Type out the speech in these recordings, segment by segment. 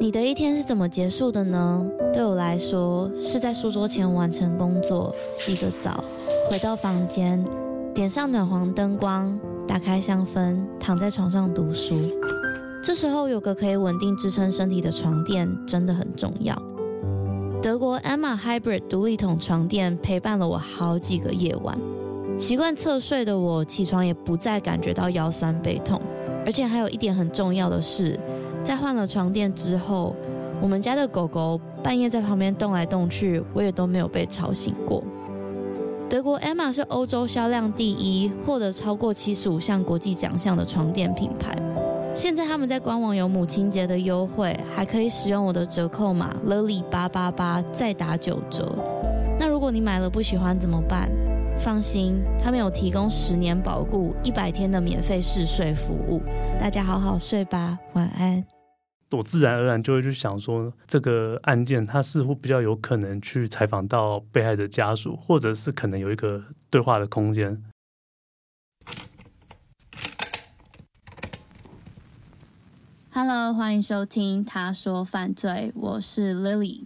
你的一天是怎么结束的呢？对我来说，是在书桌前完成工作，洗个澡，回到房间，点上暖黄灯光，打开香氛，躺在床上读书。这时候有个可以稳定支撑身体的床垫真的很重要。德国 Emma Hybrid 独立筒床垫陪伴了我好几个夜晚，习惯侧睡的我起床也不再感觉到腰酸背痛。而且还有一点很重要的是，在换了床垫之后，我们家的狗狗半夜在旁边动来动去，我也都没有被吵醒过。德国 Emma 是欧洲销量第一，获得超过75项国际奖项的床垫品牌。现在他们在官网有母亲节的优惠，还可以使用我的折扣码 Lily888 再打9折。那如果你买了不喜欢怎么办？放心，他们有提供10年保固、100天的免费试睡服务。大家好好睡吧，晚安。 我自然而然就会去想说，这个案件它似乎比较有可能去采访到被害者家属，或者是可能有一个对话的空间。 Hello， 欢迎收听他说犯罪，我是 Lily。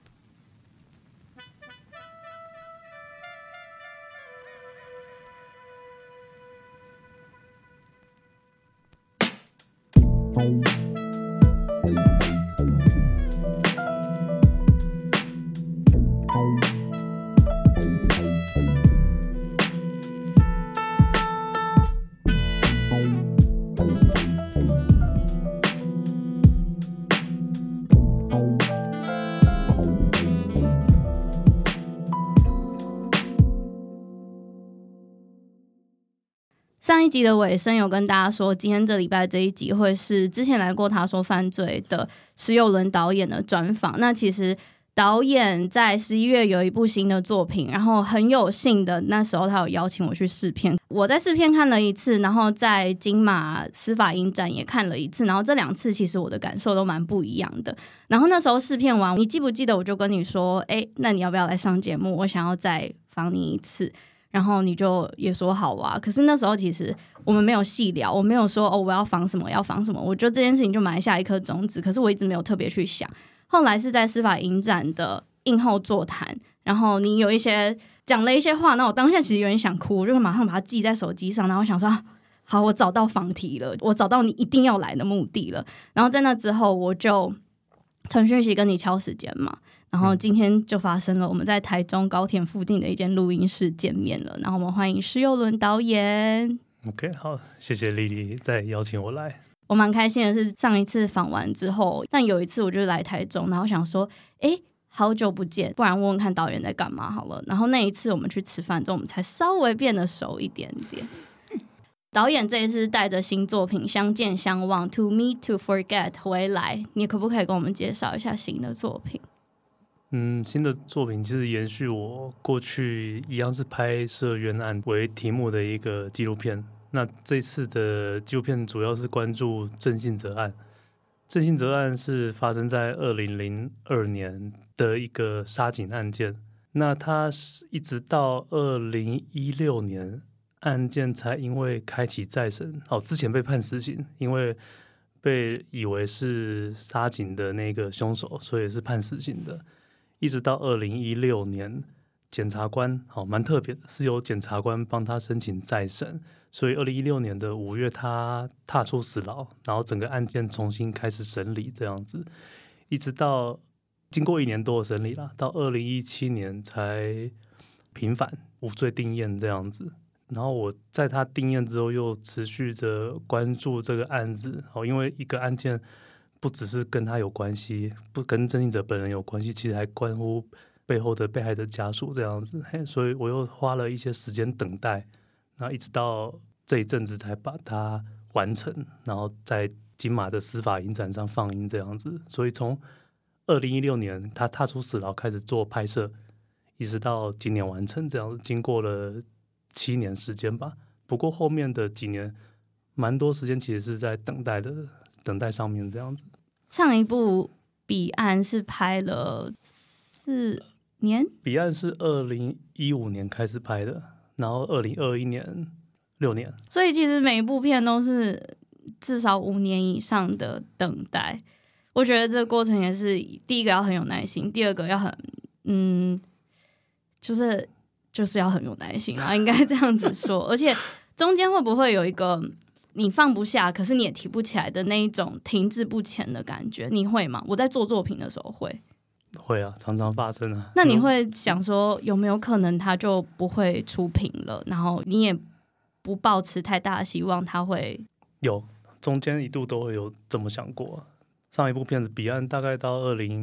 上一集的尾声有跟大家说，今天这礼拜这一集会是之前来过他说犯罪的施佑伦导演的专访。那其实导演在11月有一部新的作品，然后很有幸的那时候他有邀请我去试片，我在试片看了一次，然后在金马司法影展也看了一次，然后这2次其实我的感受都蛮不一样的。然后那时候试片完，你记不记得我就跟你说，那你要不要来上节目，我想要再访你一次，然后你就也说好啊。可是那时候其实我们没有细聊，我没有说我要访什么要访什么，我觉得这件事情就埋下一颗种子，可是我一直没有特别去想。后来是在司法影展的映后座谈，然后你有一些讲了一些话，那我当下其实有点想哭，我就马上把它记在手机上，然后想说好，我找到访题了，我找到你一定要来的目的了。然后在那之后我就传讯息跟你敲时间嘛，然后今天就发生了，我们在台中高田附近的一间录音室见面了。然后我们欢迎施佑伦导演。 OK， 好，谢谢丽丽再邀请我来。 我蛮开心的是上一次访完之后，但有一次我就来台中，然后想说好久不见，不然问问看导演在干嘛好了。然后那一次我们去吃饭之后，我们才稍微变得熟一点点。导演这一次带着新作品《相见相忘 To Meet to Forget》回来，你可不可以跟我们介绍一下新的作品？ 新的作品其实延续我过去一样是拍摄冤案为题目的一个纪录片。那这次的纪录片主要是关注郑信哲案。郑信哲案是发生在2002年的一个杀警案件，那它一直到2016年案件才因为开启再审，之前被判死刑，因为被以为是杀警的那个凶手，所以是判死刑的。一直到2016年检察官蛮特别的，是由检察官帮他申请再审，所以2016年的5月他踏出死牢，然后整个案件重新开始审理，这样子一直到经过1年多的审理啦，到2017年才平反无罪定谳这样子。然后我在他定谳之后又持续着关注这个案子，因为一个案件不只是跟他有关系，不跟郑信哲本人有关系，其实还关乎背后的被害者家属这样子，所以我又花了一些时间等待，然后一直到这一阵子才把它完成，然后在金马的司法影展上放映这样子。所以从2016年他踏出死牢开始做拍摄，一直到今年完成这样子，经过了7年时间吧。不过后面的几年蛮多时间其实是在等待上面这样子。 上一部彼岸是拍了4年， 彼岸是2015年开始拍的，然后2021年6年， 所以其实每一部片都是至少5年以上的等待。 我觉得这个过程也是第一个要很有耐心，第二个要很就是要很有耐心啊，应该这样子说。而且中间会不会有一个你放不下，可是你也提不起来的那一种停滞不前的感觉？你会吗？我在做作品的时候会啊，常常发生啊。 那你会想说有没有可能它就不会出品了，然后你也不抱持太大的希望它会？ 有，中间一度都会有这么想过。上一部片子《彼岸》大概到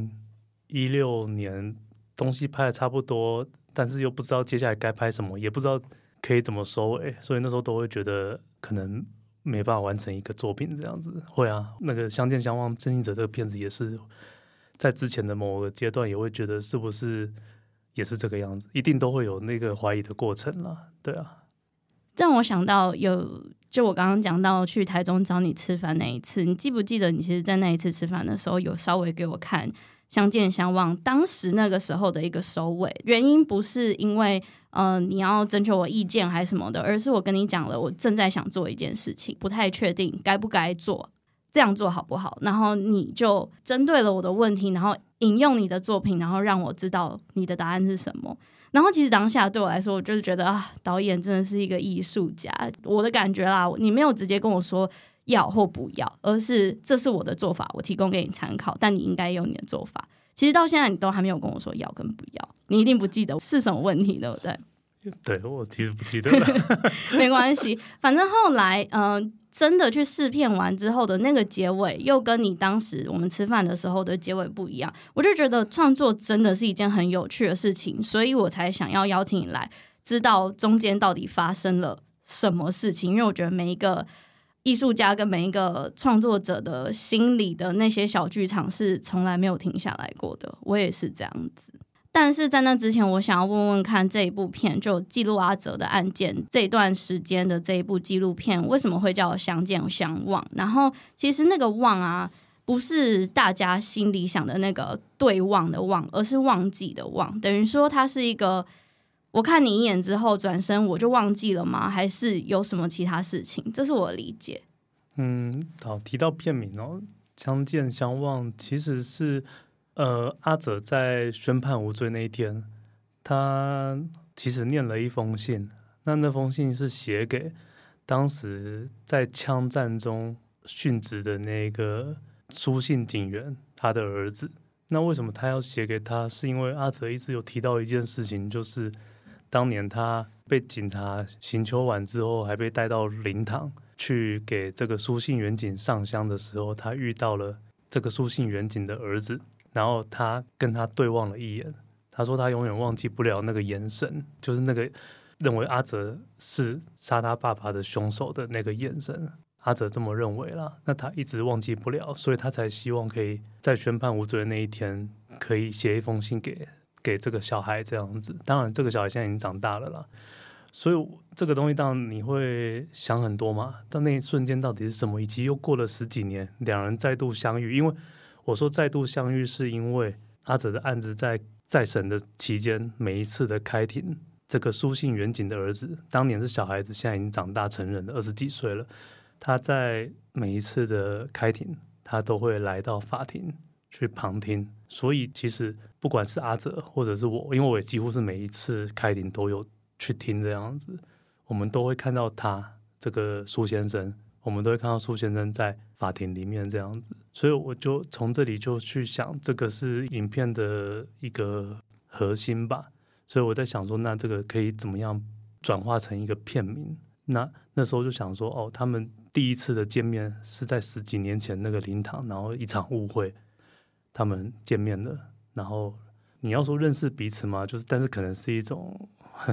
2016年，东西拍的差不多，但是又不知道接下来该拍什么，也不知道可以怎么收尾，所以那时候都会觉得可能没办法完成一个作品这样子。会啊，那个《相见相望》《真心者》这个片子也是在之前的某个阶段也会觉得是不是也是这个样子，一定都会有那个怀疑的过程啦。对啊， 让我想到就我刚刚讲到去台中找你吃饭那一次，你记不记得你其实在那一次吃饭的时候有稍微给我看相见相望当时那个时候的一个收尾？原因不是因为你要征求我意见还是什么的，而是我跟你讲了我正在想做一件事情，不太确定该不该做，这样做好不好，然后你就针对了我的问题，然后引用你的作品，然后让我知道你的答案是什么。然后其实当下对我来说，我就是觉得啊，导演真的是一个艺术家。我的感觉啦，你没有直接跟我说要或不要，而是这是我的做法，我提供给你参考，但你应该有你的做法。其实到现在你都还没有跟我说要跟不要，你一定不记得是什么问题，对不对？ 对，我其实不记得了。 没关系，反正后来真的去试片完之后的那个结尾又跟你当时我们吃饭的时候的结尾不一样，我就觉得创作真的是一件很有趣的事情，所以我才想要邀请你来知道中间到底发生了什么事情。因为我觉得每一个艺术家跟每一个创作者的心里的那些小剧场是从来没有停下来过的，我也是这样子。但是在那之前，我想要问问看，这一部片就记录阿哲的案件这一段时间的这一部纪录片，为什么会叫相见相望？然后其实那个望啊，不是大家心里想的那个对望的望，而是忘记的忘。等于说它是一个，我看你一眼之后转身我就忘记了吗？还是有什么其他事情？这是我的理解。 好，提到片名哦，相见相望其实是阿哲在宣判无罪那一天，他其实念了一封信，那封信是写给当时在枪战中殉职的那个苏姓警员他的儿子。那为什么他要写给他？是因为阿哲一直有提到一件事情，就是当年他被警察刑求完之后，还被带到灵堂去给这个苏姓远警上香的时候，他遇到了这个苏姓远警的儿子，然后他跟他对望了一眼，他说他永远忘记不了那个眼神，就是那个认为阿哲是杀他爸爸的凶手的那个眼神，阿哲这么认为啦。那他一直忘记不了，所以他才希望可以在宣判无罪的那一天，可以写一封信给这个小孩这样子。当然这个小孩现在已经长大了啦，所以这个东西当然你会想很多嘛，但那一瞬间到底是什么，以及又过了10几年，两人再度相遇。因为我说再度相遇是因为阿哲的案子在审的期间，每一次的开庭，这个苏姓远警的儿子当年是小孩子，现在已经长大成人了，20几岁了，他在每一次的开庭他都会来到法庭去旁听。所以其实不管是阿哲或者是我，因为我也几乎是每一次开庭都有去听这样子，我们都会看到他这个苏先生，我们都会看到苏先生在法庭里面这样子。所以我就从这里就去想，这个是影片的一个核心吧。所以我在想说，那这个可以怎么样转化成一个片名？那时候就想说，哦，他们第一次的见面是在10几年前那个灵堂，然后一场误会，他们见面了，然后你要说认识彼此嘛，就是但是可能是一种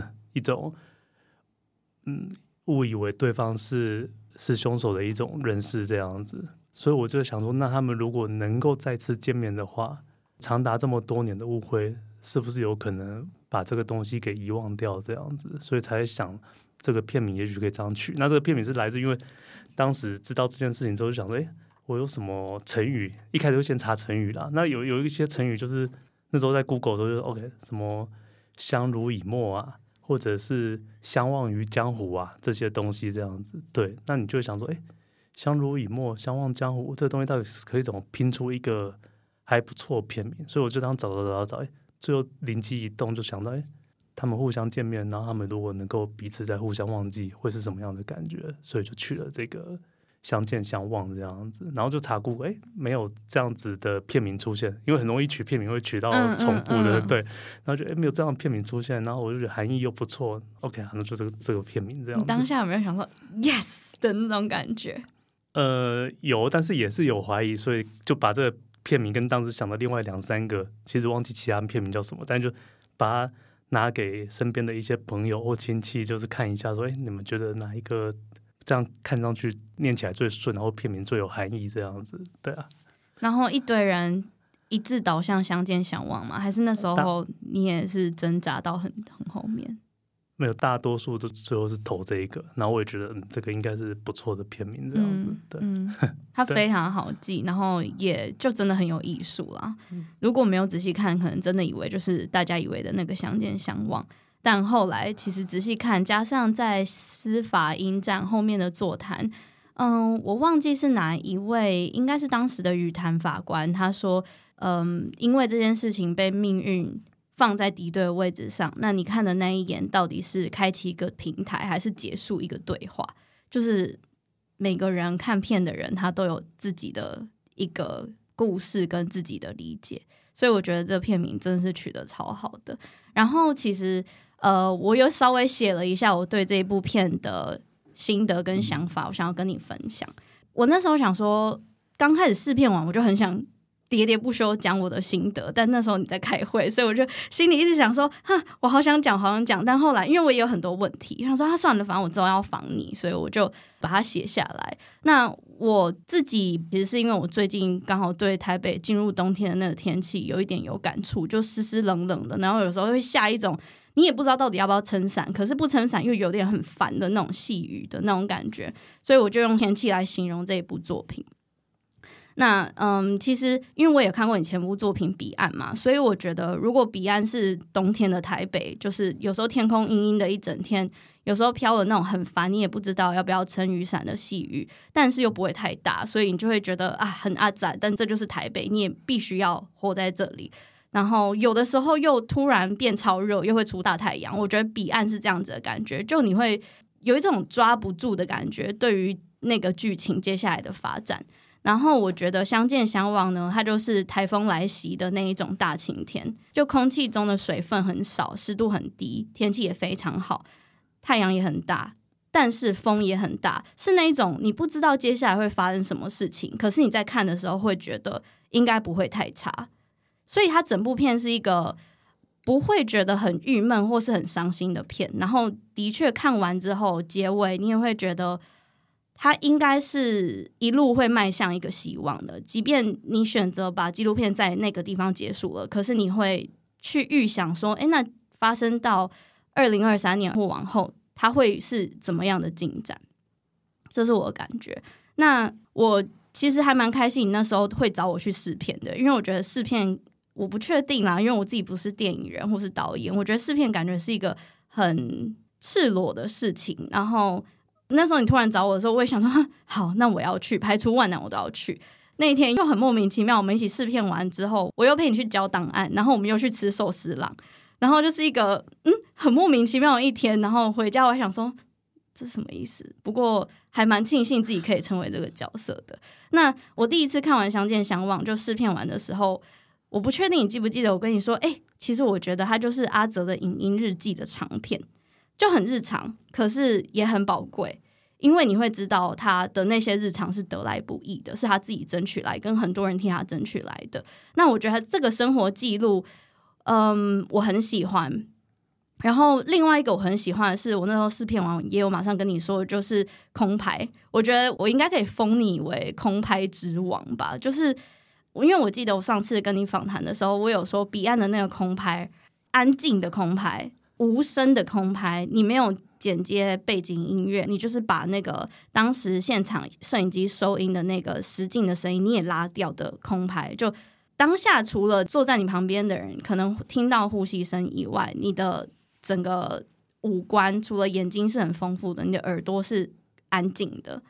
误以为对方是凶手的一种认识这样子。所以我就想说，那他们如果能够再次见面的话，长达这么多年的误会是不是有可能把这个东西给遗忘掉这样子？所以才想这个片名也许可以这样取。那这个片名是来自因为当时知道这件事情之后就想说，我有什么成语，一开始就先查成语啦。那有一些成语就是那时候在 Google 的时候就是 OK， 什么相濡以沫啊，或者是相忘于江湖啊，这些东西这样子。对，那你就会想说， 相濡以沫，相忘江湖，这个东西到底可以怎么拼出一个还不错的片名？所以我就当找，最后灵机一动，就想到，他们互相见面，然后他们如果能够彼此再互相忘记，会是什么样的感觉？所以就取了这个相见相忘这样子，然后就查Google，没有这样子的片名出现，因为很容易取片名会取到重复的，对，然后就没有这样的片名出现，然后我就觉得含义又不错 ，OK， 那就这个片名这样子。 你当下有没有想说 yes 的那种感觉？ 有，但是也是有怀疑，所以就把这个片名跟当时想的另外2-3个，其实忘记其他片名叫什么，但就把它拿给身边的一些朋友或亲戚，就是看一下说，你们觉得哪一个这样看上去念起来最顺，然后片名最有含义这样子，对啊。 然后一堆人一致导向相见相忘吗？还是那时候你也是挣扎到很后面？ 没有，大多数都最后是投这一个，然后我也觉得这个应该是不错的片名这样子，对， 它非常好记，然后也就真的很有艺术啦。如果没有仔细看，可能真的以为就是大家以为的那个相见相忘，但后来其实仔细看，加上在司法应战后面的座谈，我忘记是哪一位，应该是当时的语坛法官，他说，因为这件事情被命运放在敌对的位置上，那你看的那一眼到底是开启一个平台还是结束一个对话？就是每个人看片的人他都有自己的一个故事跟自己的理解，所以我觉得这片名真的是取得超好的。然后其实我有稍微写了一下我对这一部片的心得跟想法，我想要跟你分享。我那时候想说刚开始试片完我就很想喋喋不休讲我的心得，但那时候你在开会，所以我就心里一直想说我好想讲，但后来因为我也有很多问题，想说算了，反正我之后要访你，所以我就把它写下来。那我自己其实是因为我最近刚好对台北进入冬天的那个天气有一点有感触，就湿湿冷冷的，然后有时候会下一种你也不知道到底要不要撑伞，可是不撑伞又有点很烦的那种细雨的那种感觉，所以我就用天气来形容这一部作品。那其实因为我也看过你前部作品《彼岸》嘛，所以我觉得如果彼岸是冬天的台北，就是有时候天空阴阴的一整天，有时候飘了那种很烦，你也不知道要不要撑雨伞的细雨，但是又不会太大，所以你就会觉得很阿杂，但这就是台北，你也必须要活在这里。然后有的时候又突然变超热，又会出大太阳，我觉得彼岸是这样子的感觉，就你会有一种抓不住的感觉对于那个剧情接下来的发展。然后我觉得相见相忘呢，它就是台风来袭的那一种大晴天，就空气中的水分很少，湿度很低，天气也非常好，太阳也很大，但是风也很大，是那一种你不知道接下来会发生什么事情，可是你在看的时候会觉得应该不会太差，所以它整部片是一个不会觉得很郁闷或是很伤心的片。然后的确看完之后结尾你也会觉得它应该是一路会迈向一个希望的，即便你选择把纪录片在那个地方结束了，可是你会去预想说那发生到2023年或往后它会是怎么样的进展，这是我的感觉。那我其实还蛮开心你那时候会找我去试片的，因为我觉得试片我不确定啦，因为我自己不是电影人或是导演，我觉得试片感觉是一个很赤裸的事情。然后那时候你突然找我的时候，我也想说好，那我要去，排除万难我都要去。那一天又很莫名其妙，我们一起试片完之后，我又陪你去交档案，然后我们又去吃寿司郎，然后就是一个很莫名其妙的一天。然后回家我还想说这什么意思，不过还蛮庆幸自己可以成为这个角色的。那我第一次看完相见相忘就试片完的时候，我不确定你记不记得我跟你说其实我觉得它就是阿泽的影音日记的长片，就很日常，可是也很宝贵，因为你会知道他的那些日常是得来不易的，是他自己争取来，跟很多人替他争取来的。那我觉得这个生活记录我很喜欢。然后另外一个我很喜欢的是，我那时候试片完也有马上跟你说，就是空拍，我觉得我应该可以封你为空拍之王吧。就是因为我记得我上次跟你访谈的时候，我有说彼岸的那个空拍，安静的空拍，无声的空拍，你没有剪接背景音乐，你就是把那个当时现场摄影机收音的那个实境的声音你也拉掉的空拍，就当下除了坐在你旁边的人可能听到呼吸声以外，你的整个五官除了眼睛是很丰富的，你的耳朵是安静的，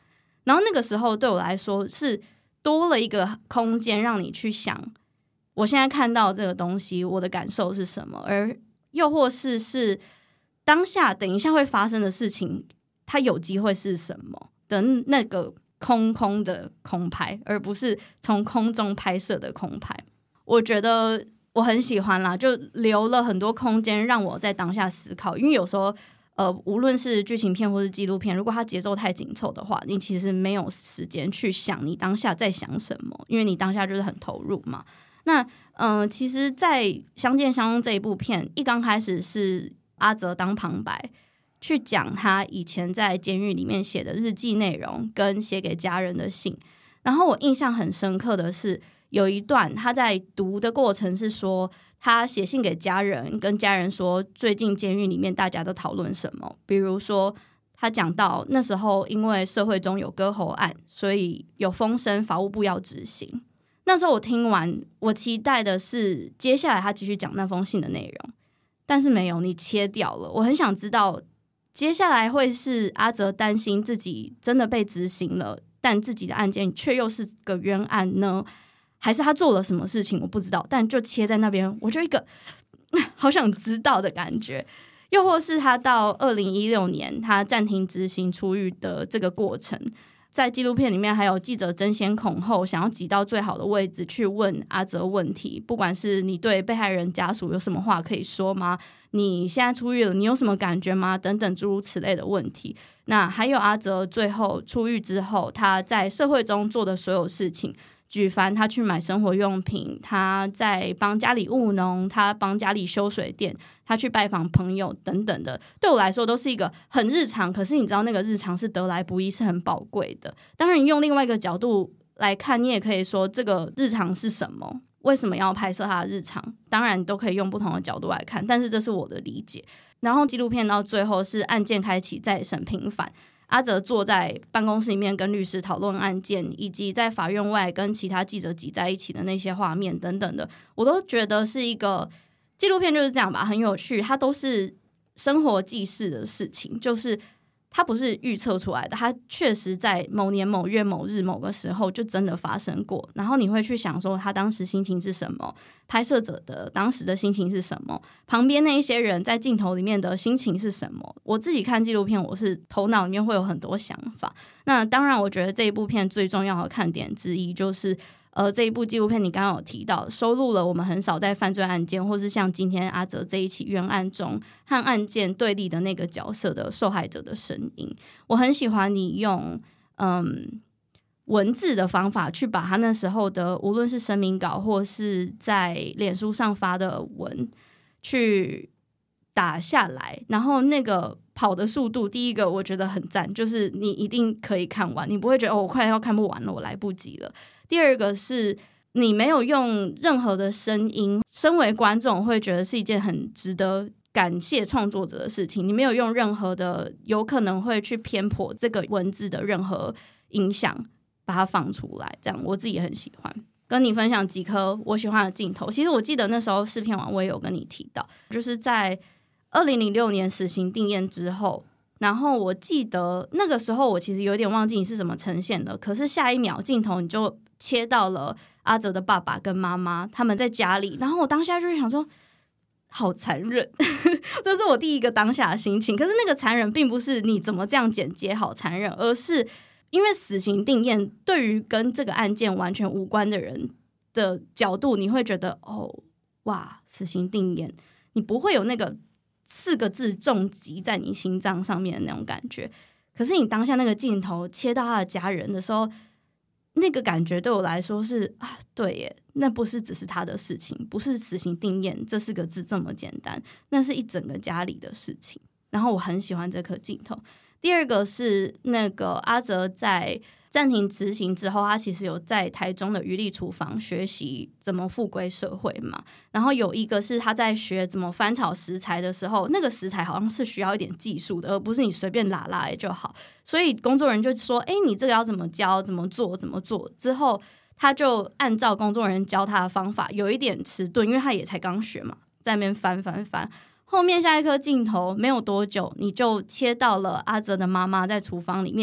然后那个时候对我来说是多了一个空间让你去想我现在看到这个东西我的感受是什么，而又或是当下等一下会发生的事情它有机会是什么的那个空空的空拍，而不是从空中拍摄的空拍。我觉得我很喜欢啦，就留了很多空间让我在当下思考，因为有时候无论是剧情片或是纪录片，如果它节奏太紧凑的话，你其实没有时间去想你当下在想什么，因为你当下就是很投入嘛。那其实在《相见相拥》这一部片一刚开始是阿泽当旁白去讲他以前在监狱里面写的日记内容跟写给家人的信，然后我印象很深刻的是有一段他在读的过程是说他写信给家人，跟家人说最近监狱里面大家都讨论什么，比如说他讲到那时候因为社会中有割喉案，所以有风声法务部要执行。那时候我听完，我期待的是接下来他继续讲那封信的内容，但是没有，你切掉了。我很想知道接下来会是阿泽担心自己真的被执行了，但自己的案件却又是个冤案呢，还是他做了什么事情我不知道，但就切在那边，我就一个好想知道的感觉。又或是他到2016年他暂停执行出狱的这个过程，在纪录片里面还有记者争先恐后想要挤到最好的位置去问阿泽问题，不管是你对被害人家属有什么话可以说吗，你现在出狱了你有什么感觉吗，等等诸如此类的问题。那还有阿泽最后出狱之后他在社会中做的所有事情，举凡他去买生活用品，他在帮家里务农，他帮家里修水电，他去拜访朋友等等的，对我来说都是一个很日常，可是你知道那个日常是得来不易，是很宝贵的。当然你用另外一个角度来看，你也可以说这个日常是什么，为什么要拍摄他的日常，当然你都可以用不同的角度来看，但是这是我的理解。然后纪录片到最后是案件开启再审平反，阿泽坐在办公室里面跟律师讨论案件，以及在法院外跟其他记者挤在一起的那些画面等等的，我都觉得是一个纪录片就是这样吧，很有趣，它都是生活记事的事情，就是它不是预测出来的，它确实在某年某月某日某个时候就真的发生过，然后你会去想说他当时心情是什么，拍摄者的当时的心情是什么，旁边那一些人在镜头里面的心情是什么。我自己看纪录片我是头脑里面会有很多想法，那当然我觉得这一部片最重要的看点之一就是这一部纪录片你刚刚有提到收录了我们很少在犯罪案件或是像今天阿泽这一起冤案中和案件对立的那个角色的受害者的声音。我很喜欢你用文字的方法去把他那时候的无论是声明稿或是在脸书上发的文去打下来，然后那个跑的速度，第一个我觉得很赞，就是你一定可以看完，你不会觉得我快要看不完了，我来不及了。第二个是你没有用任何的声音，身为观众会觉得是一件很值得感谢创作者的事情，你没有用任何的有可能会去偏颇这个文字的任何影响把它放出来，这样我自己也很喜欢。跟你分享几颗我喜欢的镜头，其实我记得那时候试片网我也有跟你提到，就是在2006年死刑定谳之后，然后我记得那个时候我其实有点忘记你是怎么呈现的，可是下一秒镜头你就切到了阿泽的爸爸跟妈妈他们在家里，然后我当下就是想说好残忍这是我第一个当下的心情。可是那个残忍并不是你怎么这样剪接好残忍，而是因为死刑定谳对于跟这个案件完全无关的人的角度，你会觉得哦哇死刑定谳，你不会有那个4个字重击在你心脏上面的那种感觉。可是你当下那个镜头切到他的家人的时候，那个感觉对我来说是啊，对耶，那不是只是他的事情，不是死刑定谳这4个字这么简单，那是一整个家里的事情。然后我很喜欢这颗镜头。第二个是那个阿泽在暂停执行之后，他其实有在台中的渔利厨房学习怎么复归社会嘛。然后有一个是他在学怎么翻炒食材的时候，那个食材好像是需要一点技术的，而不是你随便拉拉就好。所以工作人员就说你这个要怎么教怎么做怎么做，之后他就按照工作人员教他的方法，有一点迟钝，因为他也才刚学嘛，在那边翻。后面下一颗镜头没有多久，你就切到了阿泽的妈妈在厨房里面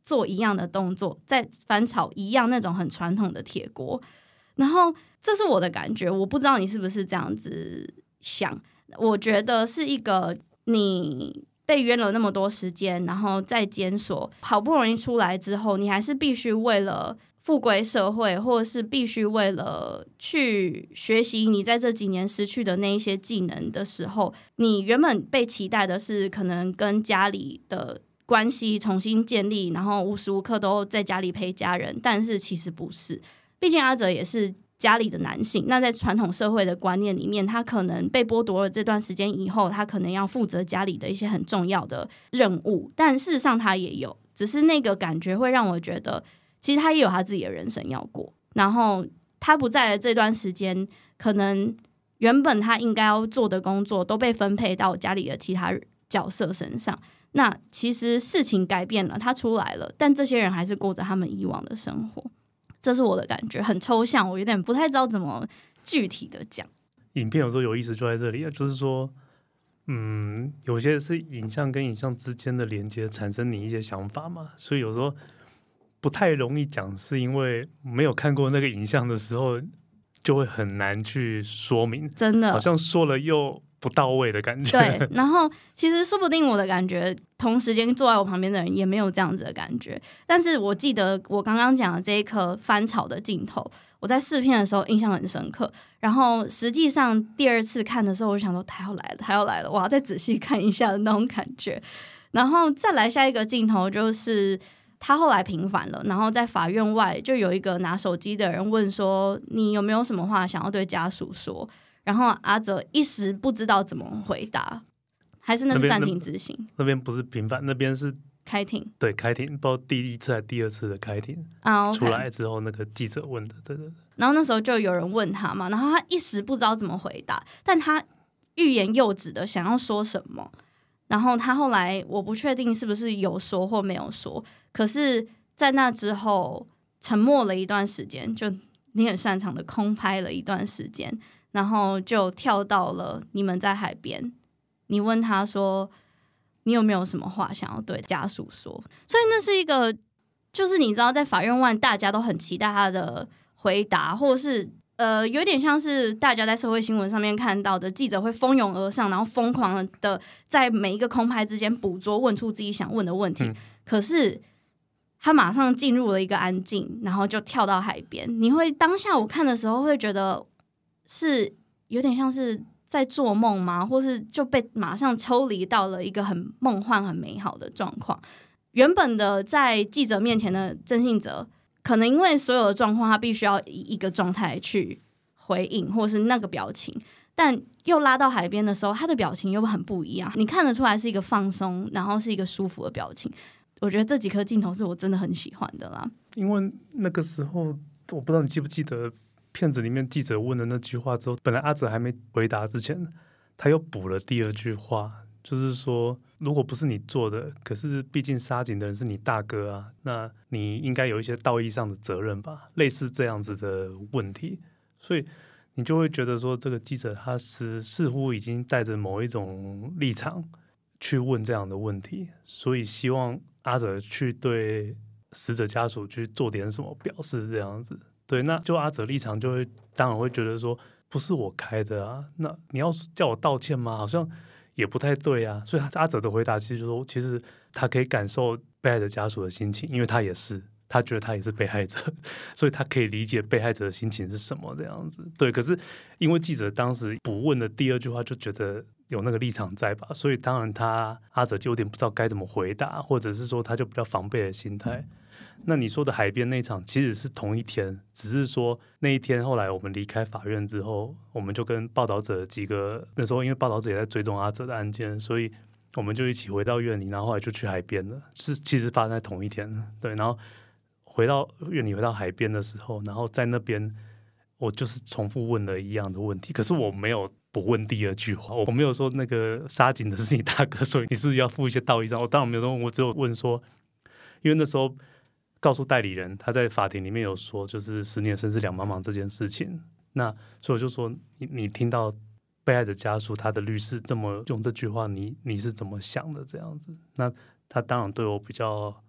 做一样的动作，在翻炒一样那种很传统的铁锅。然后这是我的感觉，我不知道你是不是这样子想。我觉得是一个你被约了那么多时间，然后在监所好不容易出来之后，你还是必须为了复归社会，或者是必须为了去学习你在这几年失去的那一些技能的时候，你原本被期待的是可能跟家里的关系重新建立，然后无时无刻都在家里陪家人，但是其实不是。毕竟阿哲也是家里的男性，那在传统社会的观念里面，他可能被剥夺了这段时间以后，他可能要负责家里的一些很重要的任务，但事实上他也有，只是那个感觉会让我觉得其实他也有他自己的人生要过，然后他不在的这段时间，可能原本他应该要做的工作都被分配到家里的其他角色身上，那其实事情改变了，他出来了，但这些人还是过着他们以往的生活。这是我的感觉，很抽象，我有点不太知道怎么具体的讲。 影片有时候有意思就在这里，就是说有些是影像跟影像之间的连接产生你一些想法嘛，所以有时候不太容易讲，是因为没有看过那个影像的时候就会很难去说明， 真的好像说了又不到位的感觉。 对，然后其实说不定我的感觉同时间坐在我旁边的人也没有这样子的感觉，但是我记得我刚刚讲的这一颗翻炒的镜头，我在试片的时候印象很深刻，然后实际上第二次看的时候我就想说他要来了，他要来了，我要再仔细看一下的那种感觉。然后再来下一个镜头就是他后来平反了，然后在法院外就有一个拿手机的人问说你有没有什么话想要对家属说，然后阿哲一时不知道怎么回答，还是那是暂停执行？ 那边不是平反，那边是开庭。 对，开庭，不知道第一次还是第二次的开庭啊、 出来之后，那个记者问的，对对对。 然后那时候就有人问他嘛，然后他一时不知道怎么回答，但他欲言又止的想要说什么，然后他后来我不确定是不是有说或没有说，可是在那之后沉默了一段时间，就你很擅长的空拍了一段时间，然后就跳到了你们在海边，你问他说你有没有什么话想要对家属说，所以那是一个就是你知道在法院外大家都很期待他的回答，或者是有点像是大家在社会新闻上面看到的记者会蜂拥而上，然后疯狂的在每一个空拍之间捕捉问出自己想问的问题，可是他马上进入了一个安静，然后就跳到海边。你会当下我看的时候会觉得是有点像是在做梦吗？或是就被马上抽离到了一个很梦幻很美好的状况。原本的在记者面前的郑信哲可能因为所有的状况他必须要以一个状态去回应，或是那个表情，但又拉到海边的时候他的表情又很不一样，你看得出来是一个放松然后是一个舒服的表情。我觉得这几颗镜头是我真的很喜欢的啦。 因为那个时候我不知道你记不记得片子里面记者问的那句话之后，本来阿哲还没回答之前他又补了第二句话，就是说如果不是你做的，可是毕竟杀警的人是你大哥啊，那你应该有一些道义上的责任吧，类似这样子的问题。所以你就会觉得说这个记者他似乎已经带着某一种立场去问这样的问题，所以希望阿哲去对死者家属去做点什么表示这样子。对，那就阿哲立场就会当然会觉得说不是我开的啊，那你要叫我道歉吗？好像也不太对啊。所以阿哲的回答其实就是说，其实他可以感受被害者家属的心情，因为他也是，他觉得他也是被害者，所以他可以理解被害者的心情是什么这样子。对，可是因为记者当时补问的第二句话就觉得有那个立场在吧，所以当然阿哲就有点不知道该怎么回答，或者是说他就比较防备的心态。那你说的海边那一场其实是同一天，只是说那一天后来我们离开法院之后，我们就跟报道者几个，那时候因为报道者也在追踪阿哲的案件，所以我们就一起回到院里，然后后来就去海边了，是其实发生在同一天。对，然后回到院里回到海边的时候，然后在那边我就是重复问了一样的问题，可是我没有不问第二句话，我没有说那个杀警的是你大哥，所以你是不是要负一些道义上，我当然没有说，我只有问说，因为那时候告诉代理人他在法庭里面有说就是10年生死两茫茫这件事情，那所以我就说你听到被害者家属他的律师这么用这句话，你是怎么想的这样子。那他当然对我比较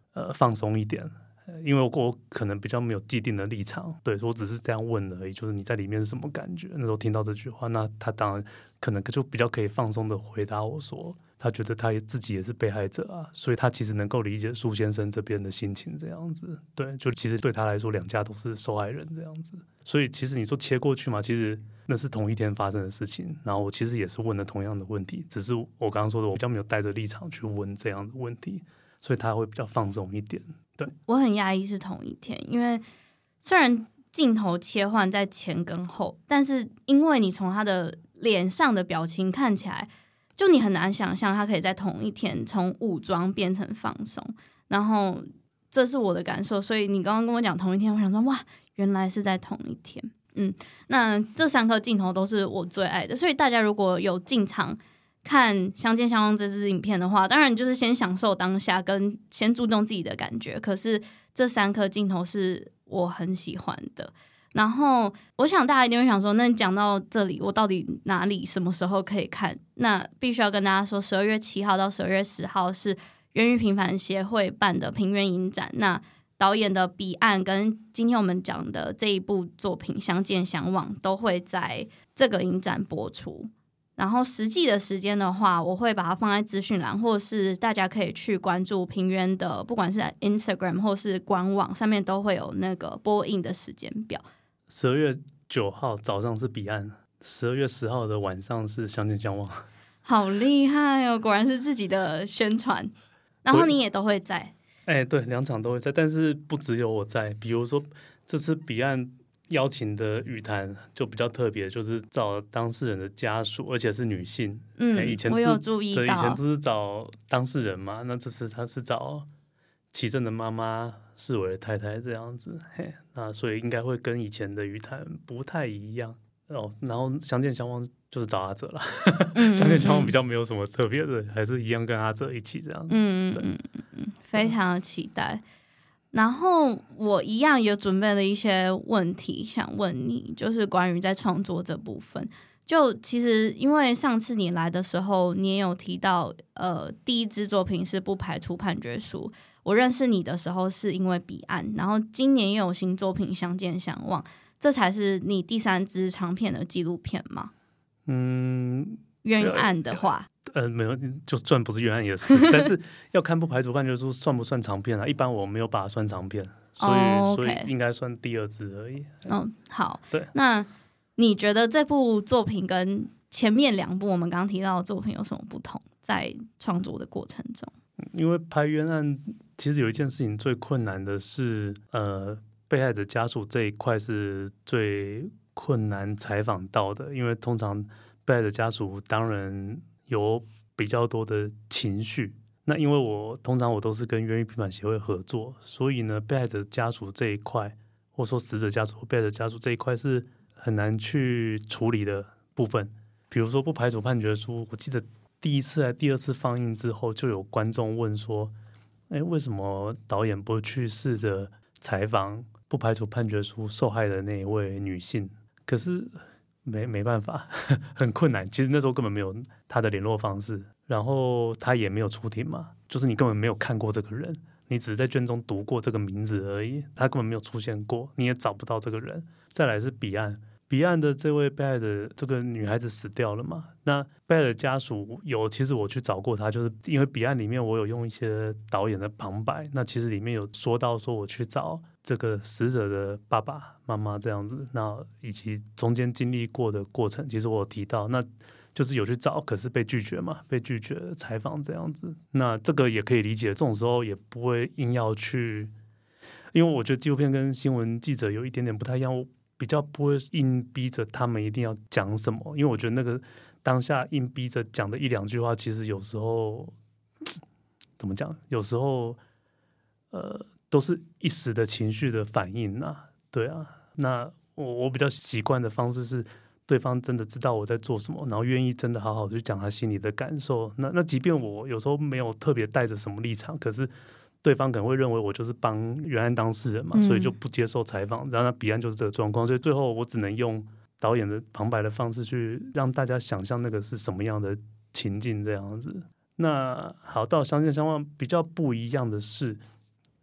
放松一点。因为我可能比较没有既定的立场，对，我只是这样问而已，就是你在里面是什么感觉？那时候听到这句话，那他当然可能就比较可以放松的回答我说，他觉得他自己也是被害者啊，所以他其实能够理解苏先生这边的心情这样子，对，就其实对他来说两家都是受害人这样子，所以其实你说切过去嘛，其实那是同一天发生的事情，然后我其实也是问了同样的问题，只是我刚刚说的我比较没有带着立场去问这样的问题，所以他会比较放松一点。对， 我很讶异是同一天，因为虽然镜头切换在前跟后，但是因为你从他的脸上的表情看起来，就你很难想象他可以在同一天从武装变成放松，然后这是我的感受，所以你刚刚跟我讲同一天，我想说哇，原来是在同一天。那这3颗镜头都是我最爱的，所以大家如果有进场看《相见相忘》这支影片的话，当然就是先享受当下，跟先注重自己的感觉。可是这3颗镜头是我很喜欢的。然后我想大家一定会想说，那你讲到这里，我到底哪里什么时候可以看？那必须要跟大家说，12月7号到12月10号是冤狱平反协会办的平冤影展。那导演的彼岸跟今天我们讲的这一部作品《相见相忘》都会在这个影展播出。然后实际的时间的话，我会把它放在资讯栏，或是大家可以去关注平冤的，不管是 Instagram 或是官网上面都会有那个播映的时间表。 12月9号早上是彼岸，12月10号的晚上是相见相忘。 好厉害哦，果然是自己的宣传。然后你也都会在？ 对，2场都会在，但是不只有我在，比如说这次彼岸邀请的语坛就比较特别，就是找当事人的家属，而且是女性。以前我有注意到， 对，以前都是找当事人嘛，那这次他是找齐正的妈妈、世伟的太太这样子。那所以应该会跟以前的语坛不太一样哦。然后相见相忘就是找阿哲啦，相见相忘比较没有什么特别的，还是一样跟阿哲一起这样。 非常的期待。然后我一样有准备了一些问题想问你，就是关于在创作这部分。就其实因为上次你来的时候，你也有提到，第一支作品是不排除判决书。我认识你的时候是因为彼岸，然后今年又有新作品相见相忘，这才是你第3支长片的纪录片吗？冤案的话。 没有，就算不是冤案也是，但是要看不排除判决书算不算长片啊？一般我没有把它算长片，所以应该算第2支而已。 好， 对。 那你觉得这部作品跟前面2部我们刚刚提到的作品有什么不同？在创作的过程中， 因为拍冤案其实有一件事情最困难的是，被害者家属这一块是最困难采访到的，因为通常被害者家属当然有比较多的情绪，那因为通常我都是跟冤狱平反协会合作，所以呢，被害者家属这一块，或者说死者家属、被害者家属这一块是很难去处理的部分。比如说不排除判决书，我记得第1次还第2次放映之后，就有观众问说，为什么导演不去试着采访不排除判决书受害的那一位女性？可是没办法，很困难。其实那时候根本没有他的联络方式，然后他也没有出庭嘛，就是你根本没有看过这个人，你只是在卷中读过这个名字而已，他根本没有出现过，你也找不到这个人。再来是彼岸的这位被害的这个女孩子死掉了嘛，那被害的家属其实我去找过他，就是因为彼岸里面我有用一些导演的旁白，那其实里面有说到说我去找这个死者的爸爸妈妈这样子，那以及中间经历过的过程，其实我有提到，那就是有去找，可是被拒绝嘛，被拒绝采访这样子。那这个也可以理解，这种时候也不会硬要去，因为我觉得纪录片跟新闻记者有一点点不太一样，我比较不会硬逼着他们一定要讲什么，因为我觉得那个当下硬逼着讲的1-2句话，其实有时候怎么讲，有时候都是一时的情绪的反应啊，对啊。那我比较习惯的方式是，对方真的知道我在做什么，然后愿意真的好好去讲他心里的感受。那即便我有时候没有特别带着什么立场，可是对方可能会认为我就是帮冤案当事人嘛，所以就不接受采访。然后那彼岸就是这个状况，所以最后我只能用导演的旁白的方式去让大家想象那个是什么样的情境这样子。那好，到相见相忘比较不一样的是，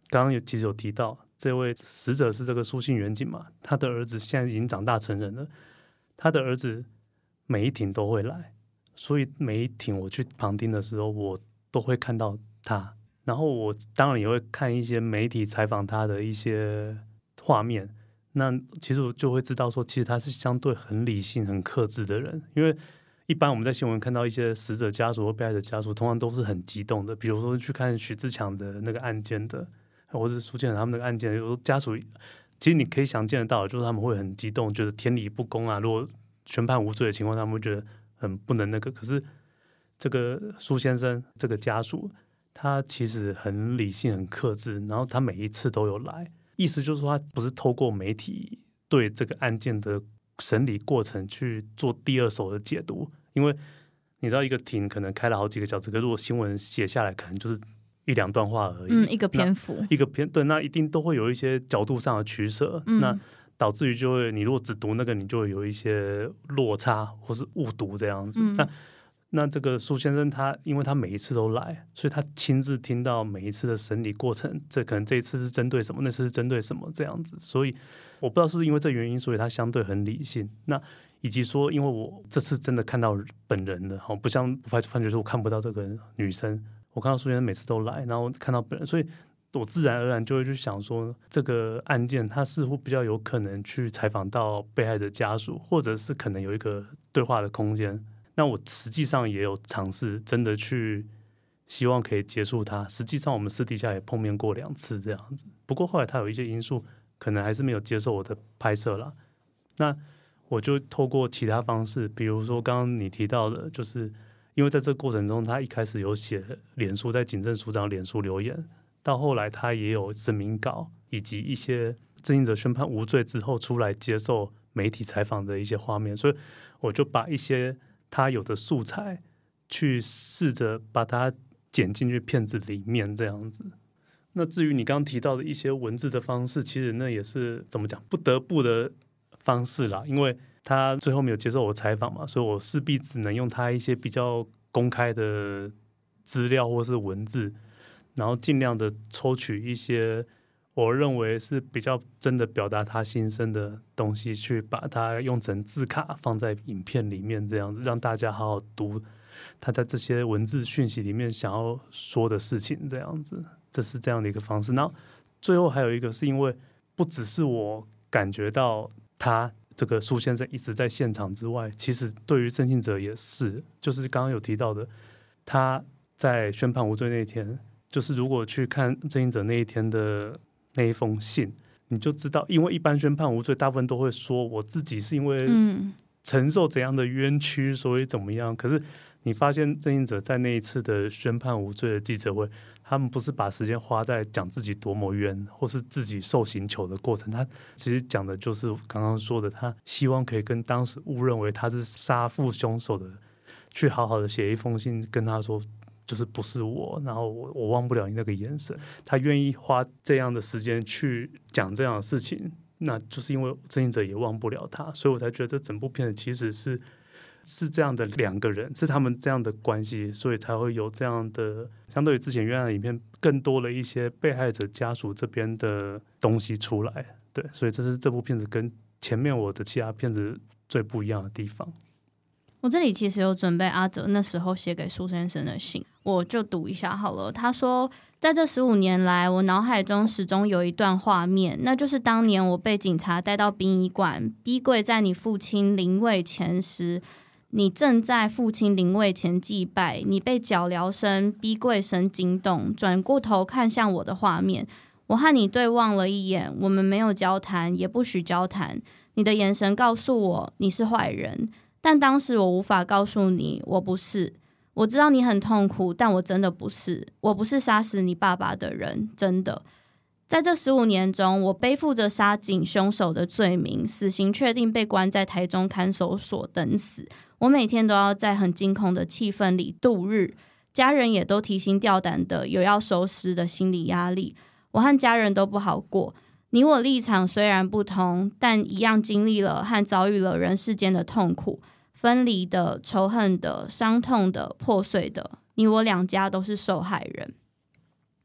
刚刚其实有提到，这位死者是这个苏姓远警嘛，他的儿子现在已经长大成人了，他的儿子每一庭都会来，所以每一庭我去旁听的时候，我都会看到他，然后我当然也会看一些媒体采访他的一些画面，那其实我就会知道说，其实他是相对很理性很克制的人。因为一般我们在新闻看到一些死者家属或被害者家属通常都是很激动的，比如说去看许志强的那个案件的，或者是苏建仁他们那个案件，有时候家属其实你可以想见得到，就是他们会很激动，觉得天理不公啊，如果宣判无罪的情况，他们会觉得很不能那个。可是这个苏先生这个家属，他其实很理性很克制，然后他每一次都有来，意思就是说他不是透过媒体对这个案件的审理过程去做第二手的解读，因为你知道一个庭可能开了好几个小时，可是如果新闻写下来可能就是一两段话而已， 一个篇幅， 对，那一定都会有一些角度上的取舍，那导致于就会你如果只读那个，你就会有一些落差或是误读这样子。那这个苏先生他因为他每一次都来，所以他亲自听到每一次的审理过程，这可能这一次是针对什么，那次是针对什么这样子，所以我不知道是不是因为这原因，所以他相对很理性。那以及说，因为我这次真的看到本人了，不像判决书我看不到这个女生，我看到苏先生每次都来，然后看到本人，所以我自然而然就会去想说，这个案件他似乎比较有可能去采访到被害者家属，或者是可能有一个对话的空间。那我实际上也有尝试真的去希望可以结束它，实际上我们私底下也碰面过2次这样子，不过后来他有一些因素可能还是没有接受我的拍摄啦，那我就透过其他方式，比如说刚刚你提到的，就是因为在这个过程中他一开始有写脸书，在警政署长脸书留言，到后来他也有声明稿，以及一些郑性哲宣判无罪之后出来接受媒体采访的一些画面，所以我就把一些他有的素材去试着把它剪进去片子里面这样子。那至于你刚刚提到的一些文字的方式，其实那也是怎么讲不得不的方式啦，因为他最后没有接受我采访嘛，所以我势必只能用他一些比较公开的资料或是文字，然后尽量的抽取一些我认为是比较真的表达他心声的东西，去把它用成字卡放在影片里面，这样子让大家好好读他在这些文字讯息里面想要说的事情，这样子，这是这样的一个方式。然后最后还有一个是因为不只是我感觉到他这个苏先生一直在现场之外，其实对于郑性哲也是，就是刚刚有提到的，他在宣判无罪那一天，就是如果去看郑性哲那一天的那一封信，你就知道，因为一般宣判无罪大部分都会说我自己是因为承受怎样的冤屈所以怎么样，可是你发现郑性哲在那一次的宣判无罪的记者会，他们不是把时间花在讲自己多么冤或是自己受刑求的过程，他其实讲的就是刚刚说的，他希望可以跟当时误认为他是杀父凶手的去好好的写一封信跟他说就是不是我，然后我忘不了你那个眼神，他愿意花这样的时间去讲这样的事情，那就是因为郑性哲也忘不了他，所以我才觉得这整部片其实是这样的2个人，是他们这样的关系，所以才会有这样的相对于之前原来的影片更多了一些被害者家属这边的东西出来。对，所以这是这部片子跟前面我的其他片子最不一样的地方。 我这里其实有准备阿哲那时候写给苏先生的信，我就读一下好了。他说，在这15年来，我脑海中始终有一段画面，那就是当年我被警察带到殡仪馆，逼跪在你父亲灵位前时，你正在父亲灵位前祭拜，你被脚镣声、逼跪声惊动，转过头看向我的画面。我和你对望了一眼，我们没有交谈，也不许交谈。你的眼神告诉我你是坏人，但当时我无法告诉你我不是。我知道你很痛苦，但我真的不是，我不是杀死你爸爸的人，真的。在这15年中，我背负着杀警凶手的罪名，死刑确定，被关在台中看守所等死。我每天都要在很惊恐的气氛里度日，家人也都提心吊胆的，有要收尸的心理压力。我和家人都不好过，你我立场虽然不同，但一样经历了和遭遇了人世间的痛苦，分离的、仇恨的、伤痛的、破碎的，你我2家都是受害人。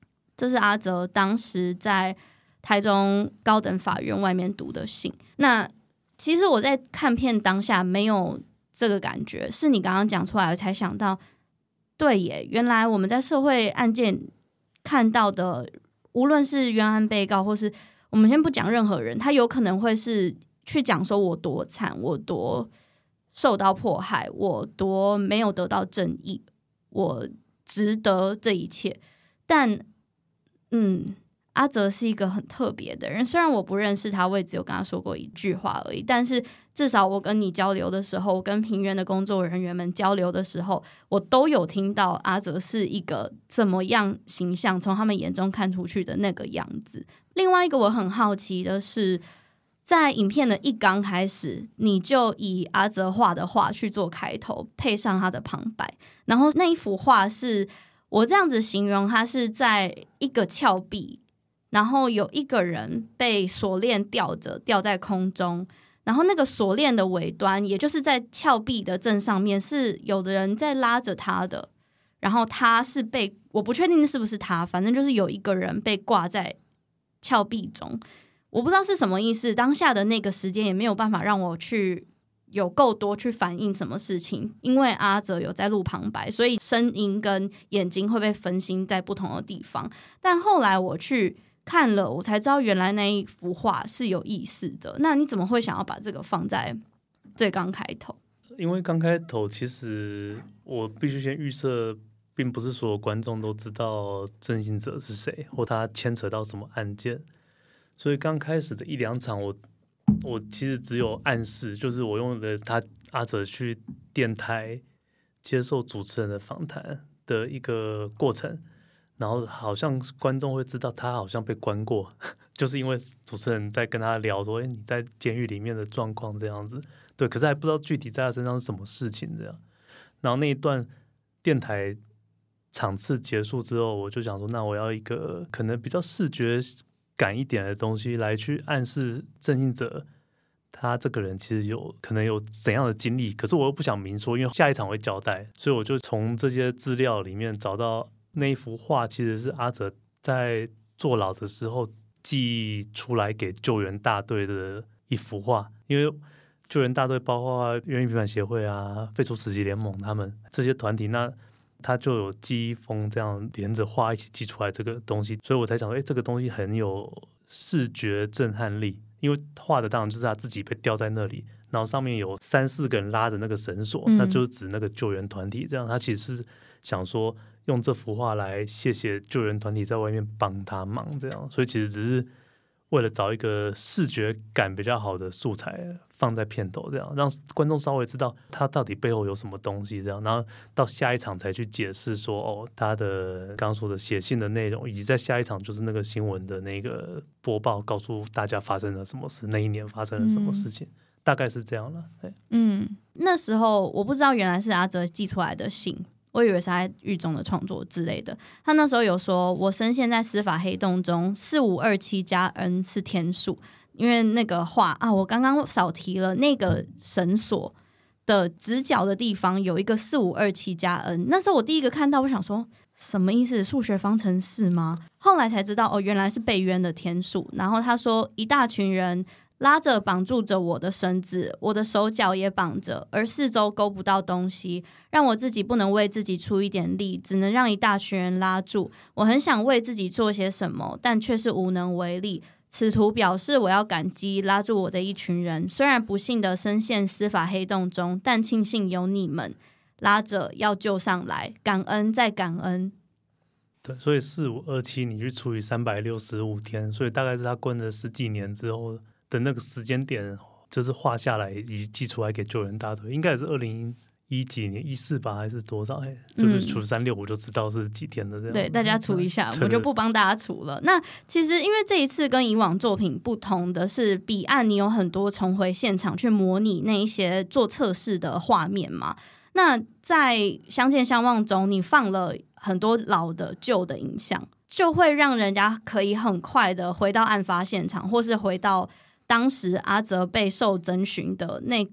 这是阿泽当时在台中高等法院外面读的信。那其实我在看片当下没有这个感觉，是你刚刚讲出来我才想到，对耶，原来我们在社会案件看到的，无论是冤案被告或是我们先不讲任何人，他有可能会是去讲说我多惨，我多受到迫害，我多没有得到正义，我值得这一切。但阿泽是一个很特别的人，虽然我不认识他，我也只有跟他说过一句话而已，但是至少我跟你交流的时候，我跟平原的工作人员们交流的时候，我都有听到阿泽是一个怎么样形象，从他们眼中看出去的那个样子。另外一个我很好奇的是，在影片的一刚开始，你就以阿泽画的画去做开头，配上他的旁白，然后那一幅画是我这样子形容，它是在一个峭壁，然后有一个人被锁链吊着，吊在空中，然后那个锁链的尾端，也就是在峭壁的正上面，是有的人在拉着他的，然后他是被，我不确定是不是他，反正就是有一个人被挂在峭壁中，我不知道是什么意思。当下的那个时间也没有办法让我去有够多去反映什么事情，因为阿泽有在录旁白，所以声音跟眼睛会被分心在不同的地方。但后来我去看了，我才知道原来那一幅画是有意思的。那你怎么会想要把这个放在最刚开头？ 因为刚开头其实我必须先预设，并不是所有观众都知道郑信哲是谁，或他牵扯到什么案件，所以刚开始的一两场我其实只有暗示，就是我用了阿泽去电台接受主持人的访谈的一个过程，然后好像观众会知道他好像被关过，就是因为主持人在跟他聊说，你在监狱里面的状况这样子，对，可是还不知道具体在他身上是什么事情这样。然后那一段电台场次结束之后，我就想说，那我要一个可能比较视觉感一点的东西来去暗示郑信哲他这个人其实可能有怎样的经历，可是我又不想明说，因为下一场会交代，所以我就从这些资料里面找到那一幅画其实是阿泽在坐牢的时候寄出来给救援大队的一幅画，因为救援大队包括冤狱平反协会啊、废除死刑联盟他们这些团体，那他就有寄一封这样连着画一起寄出来这个东西，所以我才想说，这个东西很有视觉震撼力，因为画的当然就是他自己被吊在那里，然后上面有3-4个人拉着那个绳索，那就是指那个救援团体，这样他其实是想说用这幅画来谢谢救援团体在外面帮他忙，这样，所以其实只是为了找一个视觉感比较好的素材放在片头，这样让观众稍微知道他到底背后有什么东西，这样，然后到下一场才去解释说，他的刚刚说的写信的内容，以及在下一场就是那个新闻的那个播报，告诉大家发生了什么事，那一年发生了什么事情，大概是这样了。 那时候我不知道原来是阿泽寄出来的信，我以为是他狱中的创作之类的。他那时候有说，我深陷在司法黑洞中，4527加 N 是天数，因为那个画啊，我刚刚少提了，那个绳索的直角的地方有一个4527加 N。那时候我第一个看到，我想说什么意思？数学方程式吗？后来才知道，原来是被冤的天数。然后他说，一大群人拉着绑住着我的绳子，我的手脚也绑着，而四周勾不到东西，让我自己不能为自己出一点力，只能让一大群人拉住。我很想为自己做些什么，但却是无能为力。此图表示我要感激拉住我的一群人，虽然不幸的深陷司法黑洞中，但庆幸有你们拉着要救上来，感恩再感恩。 对，所以4527你去除以365天，所以大概是他关了10几年之后的那个时间点，就是画下来以及寄出来给救援大队，应该也是2010几年14吧，还是多少？就是除365就知道是几天的这样。 对，大家除一下，我就不帮大家除了。那其实因为这一次跟以往作品不同的是，彼岸你有很多重回现场去模拟那一些做测试的画面嘛。那在相见相望中，你放了很多老的旧的影像，就会让人家可以很快的回到案发现场，或是回到当时阿泽被受侦讯的那个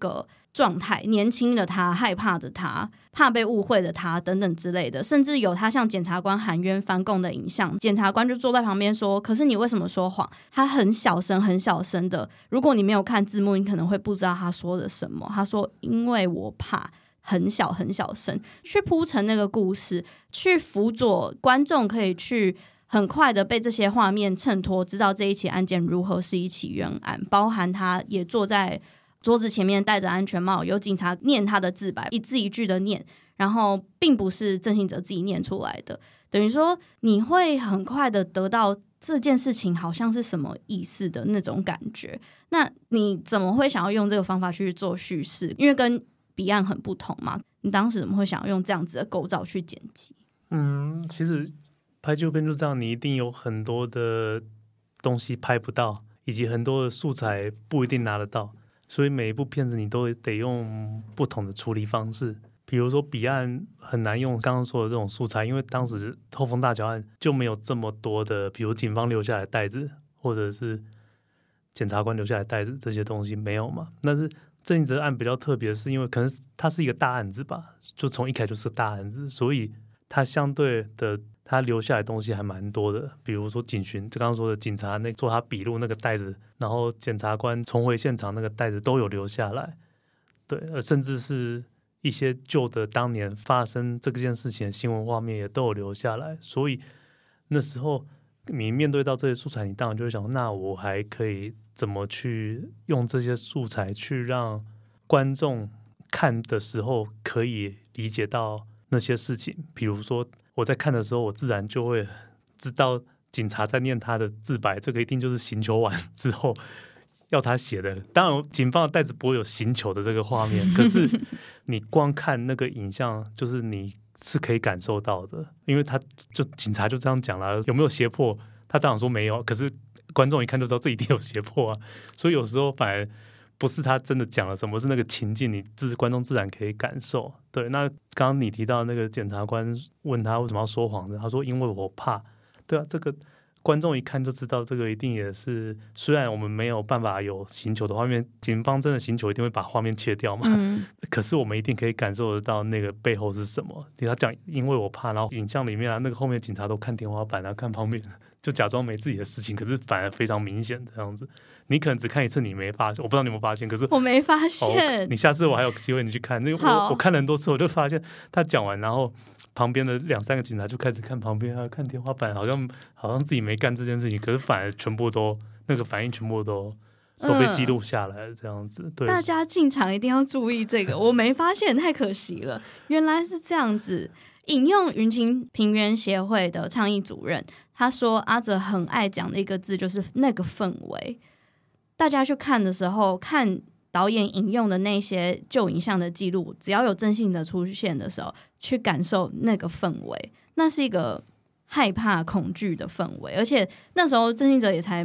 状态，年轻的他，害怕的他，怕被误会的他等等之类的，甚至有他向检察官喊冤翻供的影像，检察官就坐在旁边说，可是你为什么说谎？他很小声很小声的，如果你没有看字幕，你可能会不知道他说的什么。他说因为我怕，很小很小声，去铺陈那个故事，去辅佐观众可以去很快的被这些画面衬托，知道这一起案件如何是一起冤案，包含他也坐在桌子前面戴着安全帽，有警察念他的自白，一字一句的念，然后并不是郑信哲自己念出来的，等于说你会很快的得到这件事情好像是什么意思的那种感觉。那你怎么会想要用这个方法去做叙事？因为跟彼岸很不同嘛，你当时怎么会想要用这样子的构造去剪辑？ 其实拍纪录片就这样，你一定有很多的东西拍不到，以及很多的素材不一定拿得到，所以每一部片子你都得用不同的处理方式。比如说彼岸很难用刚刚说的这种素材，因为当时后丰大桥案就没有这么多的，比如警方留下来的袋子，或者是检察官留下来的袋子，这些东西没有嘛。但是郑信哲案比较特别，是因为可能它是一个大案子吧，就从一开始就是个大案子，所以它相对的他留下来的东西还蛮多的。比如说警询，就刚刚说的警察做他笔录那个袋子，然后检察官重回现场那个袋子都有留下来，对，甚至是一些旧的当年发生这件事情的新闻画面也都有留下来。所以那时候你面对到这些素材，你当然就会想，那我还可以怎么去用这些素材去让观众看的时候可以理解到那些事情。比如说我在看的时候，我自然就会知道警察在念他的自白，这个一定就是刑求完之后要他写的。当然警方的袋子不会有刑求的这个画面，可是你光看那个影像，就是你是可以感受到的，因为他就警察就这样讲了，有没有胁迫？他当然说没有，可是观众一看就知道这一定有胁迫啊。所以有时候反而不是他真的讲了什么，是那个情境，观众自然可以感受。对，那刚刚你提到那个检察官问他为什么要说谎的，他说因为我怕。对啊，这个观众一看就知道，这个一定也是，虽然我们没有办法有刑求的画面，警方真的刑求一定会把画面切掉嘛，可是我们一定可以感受得到那个背后是什么。他讲因为我怕，然后影像里面那个后面警察都看天花板看旁边，就假装没自己的事情，可是反而非常明显这样子。你可能只看一次你没发现，我不知道你有没有发现，可是我没发现。 你下次我还有机会你去看，因为我看了很多次，我就发现他讲完，然后旁边的2-3个警察就开始看旁边看天花板，好像自己没干这件事情，可是反而全部都那个反应全部都被记录下来了这样子。对， 大家进场一定要注意这个，我没发现，太可惜了。原来是这样子。引用云清平原协会的倡议主任，他说阿哲很爱讲的一个字就是那个氛围。大家去看的时候，看导演引用的那些旧影像的记录，只要有郑信哲出现的时候，去感受那个氛围，那是一个害怕恐惧的氛围。而且那时候郑信哲也才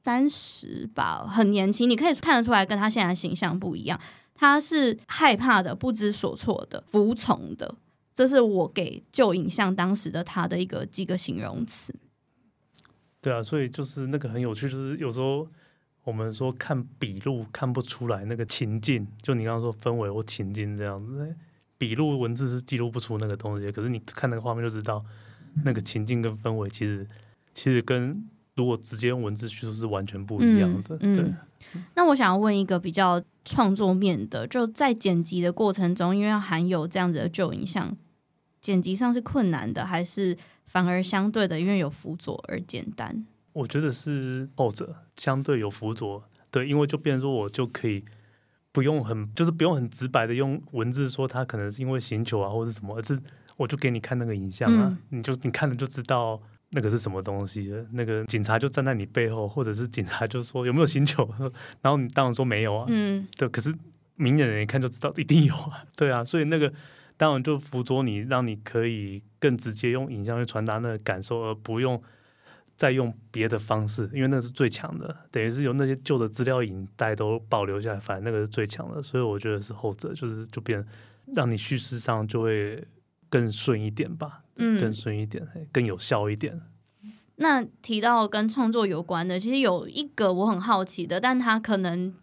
30吧，很年轻，你可以看得出来跟他现在形象不一样，他是害怕的、不知所措的、服从的。这是我给旧影像当时的他的几个形容词。 对啊，所以就是那个很有趣，就是有时候我们说看笔录看不出来那个情境，就你刚刚说氛围或情境这样子，笔录文字是记录不出那个东西，可是你看那个画面就知道那个情境跟氛围其实跟如果直接用文字叙述是完全不一样的。对。 那我想要问一个比较创作面的，就在剪辑的过程中，因为要含有这样子的旧影像，剪辑上是困难的，还是反而相对的因为有辅佐而简单？ 我觉得是后者，相对有辅佐。对，因为就变成说我就可以不用很直白的用文字说他可能是因为刑求啊或者什么，而是我就给你看那个影像啊，你看了就知道那个是什么东西了。那个警察就站在你背后，或者是警察就说有没有刑求，然后你当然说没有啊，对，可是明眼人一看就知道一定有啊，对啊，所以那个当然就辅佐你，让你可以更直接用影像去传达那个感受，而不用再用别的方式，因为那是最强的，等于是有那些旧的资料影带都保留下来，反正那个是最强的。所以我觉得是后者，就变让你叙事上就会更顺一点吧，更顺一点，更有效一点。 那提到跟创作有关的，其实有一个我很好奇的，但它可能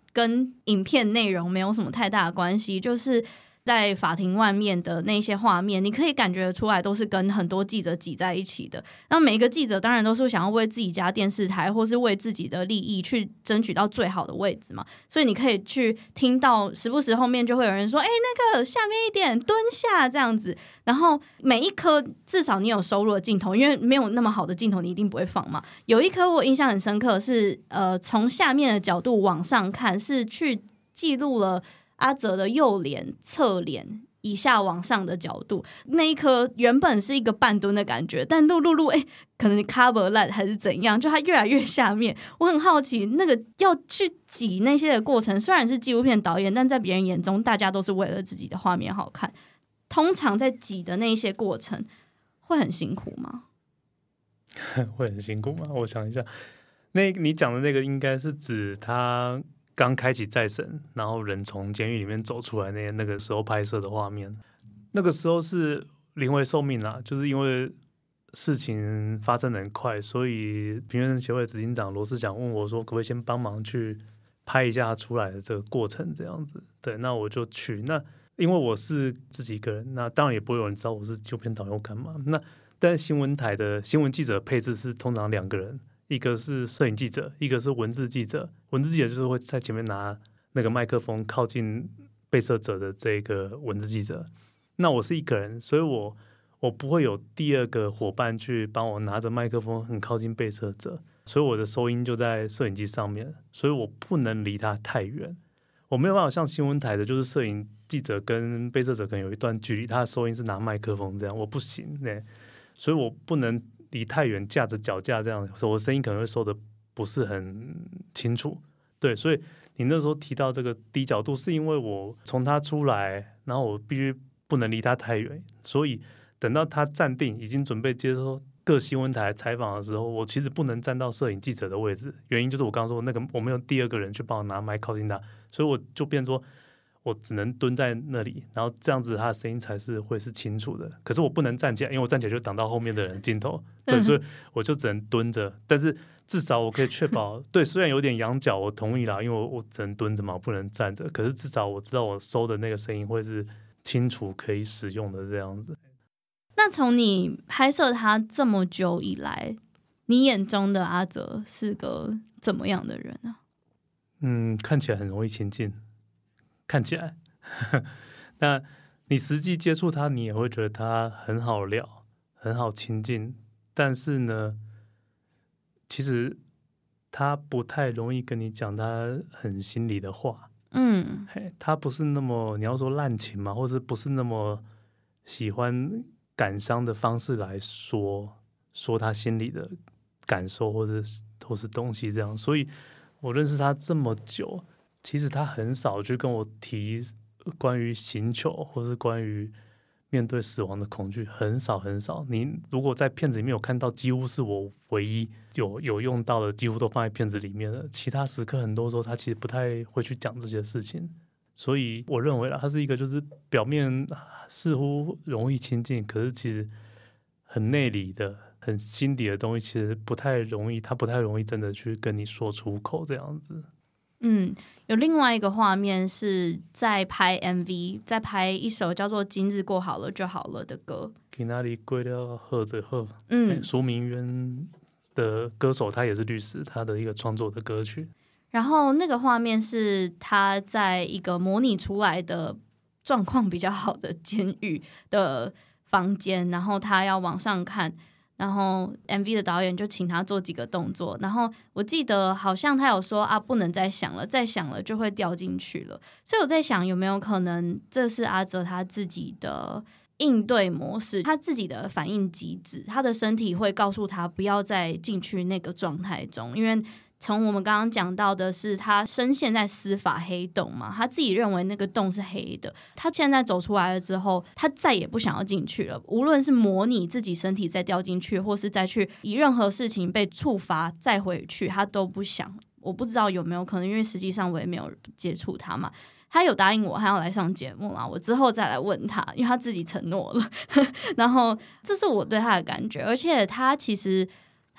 跟影片内容没有什么太大的关系，就是在法庭外面的那些画面，你可以感觉得出来都是跟很多记者挤在一起的。那每一个记者当然都是想要为自己家电视台或是为自己的利益去争取到最好的位置嘛，所以你可以去听到时不时后面就会有人说那个下面一点蹲下这样子，然后每一颗至少你有收入的镜头，因为没有那么好的镜头你一定不会放嘛。有一颗我印象很深刻是从下面的角度往上看，是去记录了阿泽的右脸、侧脸以下往上的角度，那一颗原本是一个半蹲的感觉，但录可能 cover 烂还是怎样，就它越来越下面。我很好奇，那个要去挤那些的过程，虽然是纪录片导演，但在别人眼中，大家都是为了自己的画面好看。通常在挤的那些过程，会很辛苦吗？ 会很辛苦吗？我想一下，你讲的那个应该是指他刚开启再审，然后人从监狱里面走出来那个时候拍摄的画面。那个时候是临危受命啦，就是因为事情发生得很快，所以平原协会执行长罗思讲问我说，可不可以先帮忙去拍一下他出来的这个过程，这样子。对，那我就去。那因为我是自己一个人，那当然也不会有人知道我是纪录片导演干嘛。那但是新闻台的新闻记者配置是通常2个人。一个是摄影记者，一个是文字记者。文字记者就是会在前面拿那个麦克风靠近被摄者的这个文字记者。那我是一个人，所以我不会有第2个伙伴去帮我拿着麦克风很靠近被摄者，所以我的收音就在摄影机上面，所以我不能离他太远。我没有办法像新闻台的，就是摄影记者跟被摄者可能有一段距离，他的收音是拿麦克风这样，我不行，所以我不能离太远，架着脚架这样，我的声音可能会收的不是很清楚。对，所以你那时候提到这个低角度，是因为我从他出来，然后我必须不能离他太远，所以等到他站定，已经准备接受各新闻台采访的时候，我其实不能站到摄影记者的位置，原因就是我刚刚说那个我没有第2个人去帮我拿麦靠近他，所以我就变说我只能蹲在那里，然后这样子他的声音才是会是清楚的。可是我不能站起来，因为我站起来就挡到后面的人镜头，对，所以我就只能蹲着。但是至少我可以确保，对，虽然有点仰角，我同意啦，因为我只能蹲着嘛，不能站着。可是至少我知道我收的那个声音会是清楚可以使用的这样子。 那从你拍摄他这么久以来，你眼中的阿泽是个怎么样的人啊？ 看起来很容易亲近。看起来那你实际接触他，你也会觉得他很好聊，很好亲近，但是呢其实他不太容易跟你讲他很心里的话。他不是那么你要说滥情嘛，或者不是那么喜欢感伤的方式来说他心里的感受或是东西这样。所以我认识他这么久，其实他很少去跟我提关于刑求或是关于面对死亡的恐惧，很少很少。你如果在片子里面有看到，几乎是我唯一有用到的，几乎都放在片子里面了。其他时刻很多时候他其实不太会去讲这些事情。所以我认为他是一个就是表面似乎容易亲近，可是其实很内里的很心底的东西，其实不太容易，他不太容易真的去跟你说出口这样子。 有另外一个画面是在拍 MV， 在拍一首叫做《今日过好了就好了》的歌。 今天过了好就好。苏明渊的歌手，他也是律师，他的一个创作的歌曲。 然后那个画面是他在一个模拟出来的状况比较好的监狱的房间，然后他要往上看，然后 MV 的导演就请他做几个动作，然后我记得好像他有说不能再想了，再想了就会掉进去了。所以我在想有没有可能这是阿泽他自己的应对模式，他自己的反应机制，他的身体会告诉他不要再进去那个状态中。因为从我们刚刚讲到的是他深陷在司法黑洞嘛，他自己认为那个洞是黑的，他现在走出来了之后，他再也不想要进去了。无论是模拟自己身体再掉进去，或是再去以任何事情被触发再回去，他都不想。我不知道有没有可能，因为实际上我也没有接触他嘛。他有答应我他要来上节目啦，我之后再来问他，因为他自己承诺了然后这是我对他的感觉。而且他其实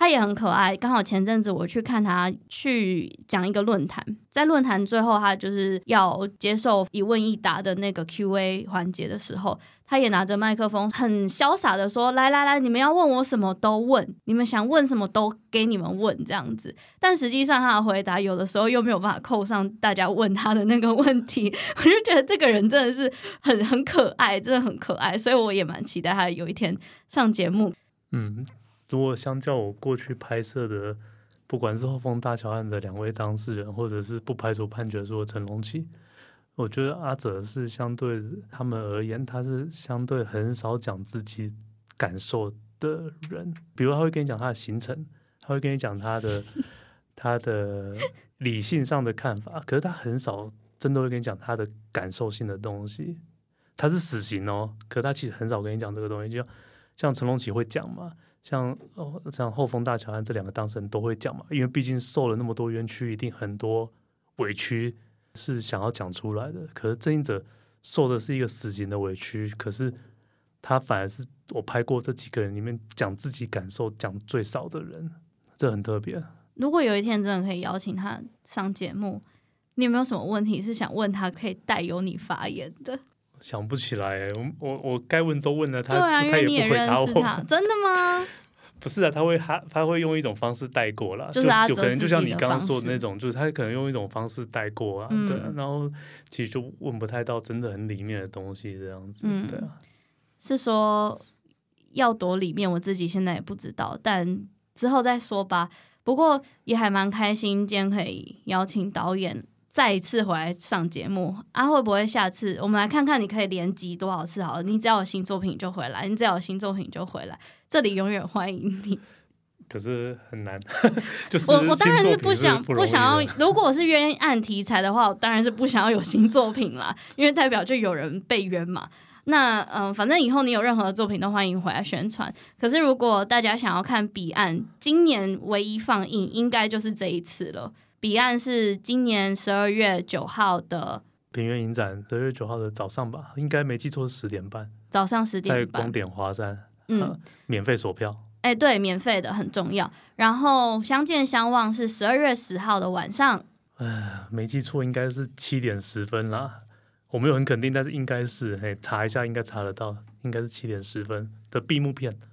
他也很可爱，刚好前阵子我去看他去讲一个论坛，在论坛最后他就是要接受一问一答的那个 Q&A 环节的时候，他也拿着麦克风很潇洒的说，来，你们要问我什么都问，你们想问什么都给你们问这样子。但实际上他的回答有的时候又没有办法扣上大家问他的那个问题，我就觉得这个人真的是很可爱，真的很可爱，所以我也蛮期待他有一天上节目。 如果相较我过去拍摄的，不管是后丰大桥案的2位当事人，或者是不排除判决书的陈龙启，我觉得阿哲是相对他们而言，他是相对很少讲自己感受的人。比如他会跟你讲他的行程，他会跟你讲他的理性上的看法，可是他很少真的会跟你讲他的感受性的东西。他是死刑哦，可是他其实很少跟你讲这个东西，就像陈龙启会讲嘛。像后丰大桥案这2个当事人都会讲嘛，因为毕竟受了那么多冤屈，一定很多委屈是想要讲出来的。可是郑映哲受的是一个死刑的委屈，可是他反而是我拍过这几个人里面讲自己感受讲最少的人，这很特别。 如果有一天真的可以邀请他上节目，你有没有什么问题是想问他，可以带由你发言的？ 想不起来，我该问都问了，他对啊，因为你也认识他，真的吗？ 不是啊，他会用一种方式带过啦， 就是他就可能就像你刚刚说的的那种，就是他可能用一种方式带过啊，对啊，然后其实就问不太到真的很里面的东西这样子，对啊， 是说要多里面，我自己现在也不知道，但之后再说吧。不过也还蛮开心，今天可以邀请导演再一次回来上节目啊，会不会下次我们来看看你可以连集多少次好了？你只要有新作品就回来，你只要有新作品就回来，这里永远欢迎你。 可是很难，就是我当然是不想要，如果是冤案题材的话，我当然是不想要有新作品啦，因为代表就有人被冤嘛。那反正以后你有任何的作品都欢迎回来宣传。可是如果大家想要看彼岸，今年唯一放映应该就是这一次了。彼岸是今年12月9号的平原影展，12月9号的早上吧，应该没记错是10点半， 早上10点半， 在光点华山，免费锁票。 对，免费的很重要。然后相见相望是12月10号的晚上， 没记错应该是7点10分啦，我没有很肯定，但是应该是，查一下应该查得到，应该是7点10分的闭幕片，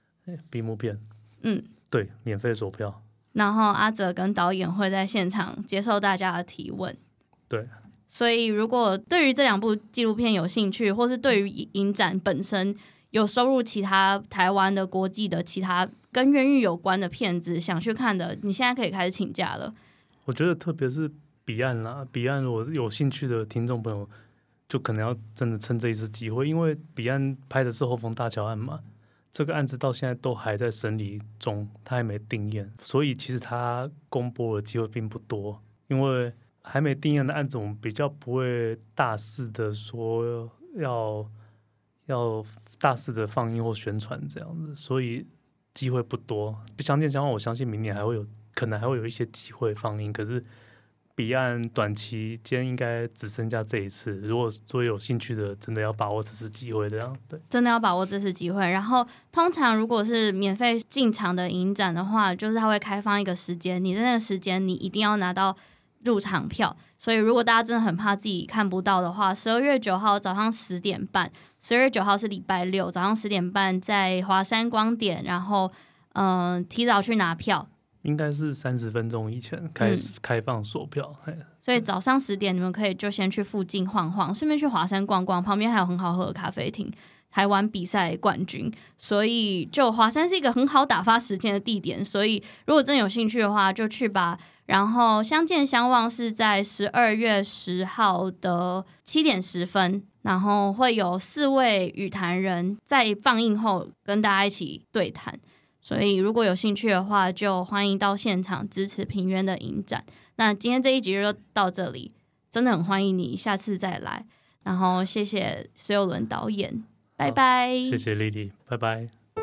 对，免费锁票。 然后阿哲跟导演会在现场接受大家的提问。 对， 所以如果对于这2部纪录片有兴趣，或是对于影展本身有收入其他台湾的国际的其他跟冤狱有关的片子想去看的，你现在可以开始请假了。 我觉得特别是彼岸啦，彼岸如果有兴趣的听众朋友就可能要真的趁这一次机会，因为彼岸拍的是后丰大桥案嘛，这个案子到现在都还在审理中，他还没定验，所以其实他公布的机会并不多，因为还没定验的案子我们比较不会大肆的说要大肆的放映或宣传这样子，所以机会不多。相见相望，我相信明年可能还会有一些机会放映，可是彼岸短期间应该只剩下这一次。如果说有兴趣的，真的要把握这次机会，这样对， 真的要把握这次机会。然后通常如果是免费进场的影展的话，就是它会开放一个时间，你在那个时间你一定要拿到入场票。所以如果大家真的很怕自己看不到的话，12月9号早上10点半，12月9号是礼拜六早上10点半，在华山光点，然后提早去拿票。 应该是30分钟以前开放锁票， 所以早上10点你们可以就先去附近晃晃，顺便去华山逛逛，旁边还有很好喝的咖啡厅，台湾比赛冠军，所以就华山是一个很好打发时间的地点，所以如果真有兴趣的话就去吧。然后相见相望是在12月10号的7点10分，然后会有4位语坛人在放映后跟大家一起对谈，所以如果有兴趣的话就欢迎到现场支持平原的影展。那今天这一集就到这里，真的很欢迎你下次再来，然后谢谢施佑伦导演，拜拜。 谢谢丽丽，拜拜。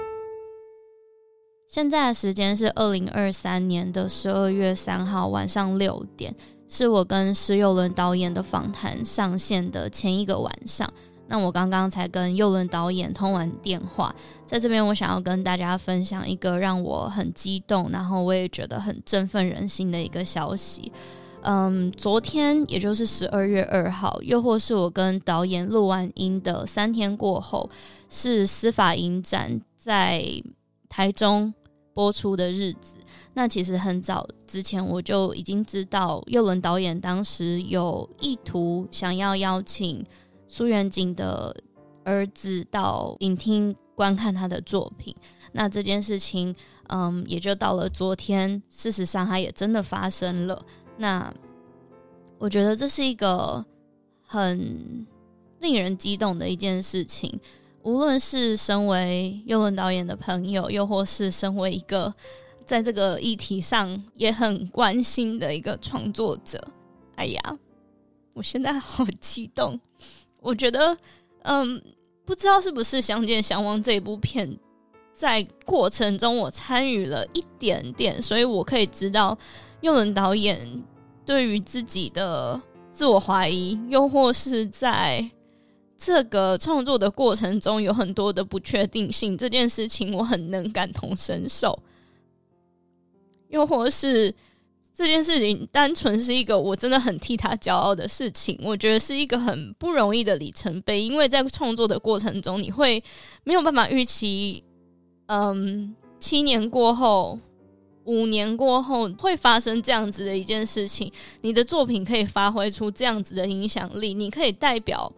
现在的时间是2023年的12月3号晚上6点，是我跟施佑伦导演的访谈上线的前一个晚上。 那我刚刚才跟佑伦导演通完电话，在这边我想要跟大家分享一个让我很激动，然后我也觉得很振奋人心的一个消息。昨天也就是12月2号，又或是我跟导演录完音的3天过后，是司法影展在台中播出的日子。那其实很早之前我就已经知道佑伦导演当时有意图想要邀请苏元景的儿子到影厅观看他的作品。那这件事情也就到了昨天，事实上它也真的发生了。那我觉得这是一个很令人激动的一件事情，无论是身为佑伦导演的朋友，又或是身为一个在这个议题上也很关心的一个创作者。哎呀，我现在好激动。我觉得不知道是不是《相见相忘》这一部片在过程中我参与了一点点，所以我可以知道佑伦导演对于自己的自我怀疑，又或是在这个创作的过程中有很多的不确定性，这件事情我很能感同身受。又或是这件事情单纯是一个我真的很替他骄傲的事情，我觉得是一个很不容易的里程碑。因为在创作的过程中，你会没有办法预期7年过后5年过后会发生这样子的一件事情，你的作品可以发挥出这样子的影响力，你可以代表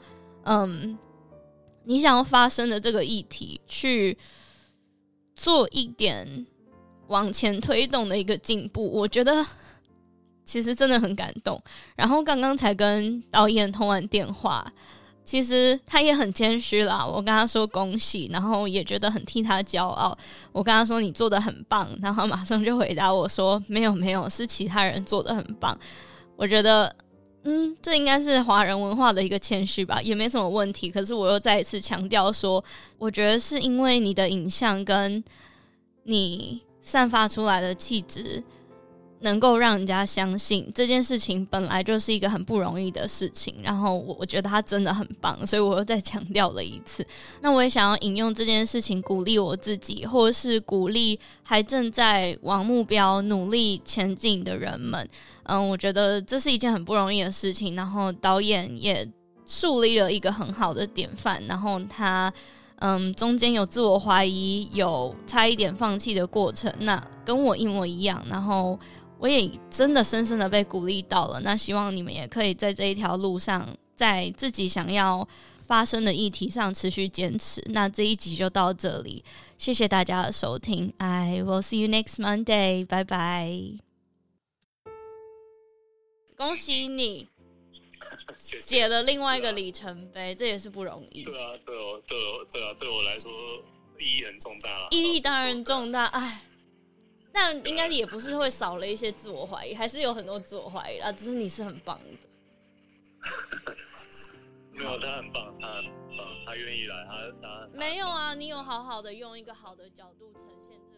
你想要发生的这个议题去做一点往前推动的一个进步，我觉得其实真的很感动。然后刚刚才跟导演通完电话，其实他也很谦虚啦，我跟他说恭喜，然后也觉得很替他骄傲。我跟他说你做得很棒，然后马上就回答我说没有，是其他人做得很棒。我觉得这应该是华人文化的一个谦虚吧，也没什么问题。可是我又再一次强调说，我觉得是因为你的影像跟你散发出来的气质能够让人家相信这件事情本来就是一个很不容易的事情，然后我觉得他真的很棒，所以我又再强调了一次。那我也想要引用这件事情鼓励我自己，或是鼓励还正在往目标努力前进的人们。我觉得这是一件很不容易的事情，然后导演也树立了一个很好的典范，然后他中间有自我怀疑，有差一点放弃的过程，那跟我一模一样，然后我也真的深深的被鼓励到了。那希望你们也可以在这一条路上，在自己想要发生的议题上持续坚持。那这一集就到这里，谢谢大家的收听。 I will see you next Monday， 拜拜。恭喜你解了另外一个里程碑，这也是不容易。 对啊，对我来说意义很重大啦。 意义当然重大，哎，但应该也不是会少了一些自我怀疑，还是有很多自我怀疑啦。只是你是很棒的。 没有，他很棒，他愿意来，他没有啊，你有好好的用一个好的角度呈现这个。